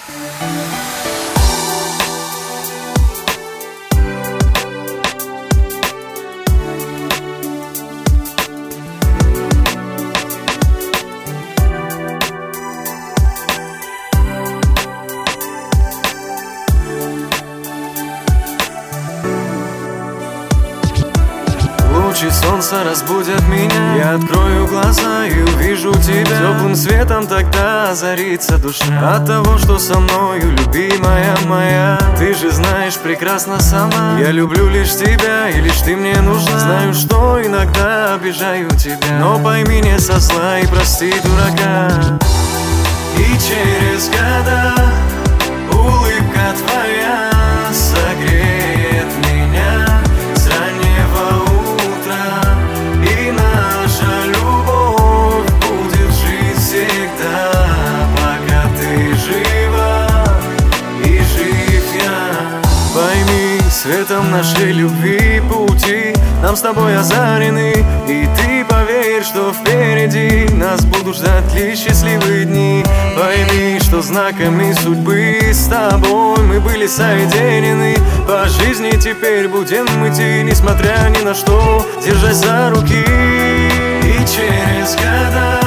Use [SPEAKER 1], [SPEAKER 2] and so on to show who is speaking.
[SPEAKER 1] Лучи солнца разбудят меня. Я открою глаза и увижу тебя. Теплым светом тогда озарится душа от того, что со мною, любимая моя. Ты же знаешь прекрасно сама, я люблю лишь тебя, и лишь ты мне нужна. Знаю, что иногда обижаю тебя, но пойми не со зла и прости дурака. И через года улыбка твоя согреет меня с раннего утра, и наша любовь будет жить всегда, пока ты жива и жив я. Пойми, светом нашей любви пути нам с тобой озарены, и ты поверь, что впереди нас будут ждать лишь счастливые дни. Пойми, что знаками судьбы с тобой мы были соединены. По жизни теперь будем идти, несмотря ни на что, держась за руки. И через года